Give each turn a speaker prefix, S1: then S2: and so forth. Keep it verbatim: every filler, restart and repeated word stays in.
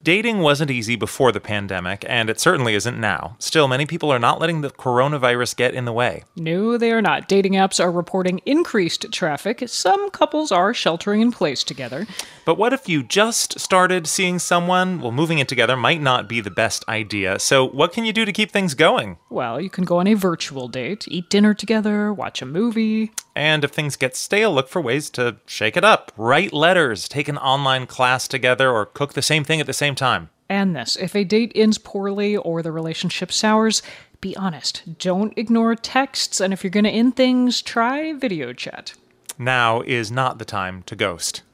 S1: Dating wasn't easy before the pandemic, and it certainly isn't now. Still, many people are not letting the coronavirus get in the way.
S2: No, they are not. Dating apps are reporting increased traffic. Some couples are sheltering in place together.
S1: But what if you just started seeing someone? Well, moving in together might not be the best idea. So what can you do to keep things going?
S2: Well, you can go on a virtual date, eat dinner together, watch a movie.
S1: And if things get stale, look for ways to shake it up. Write letters, take an online class together, or cook the same thing at the same time.
S2: And this, if a date ends poorly or the relationship sours, be honest. Don't ignore texts, and if you're going to end things, try video chat.
S1: Now is not the time to ghost.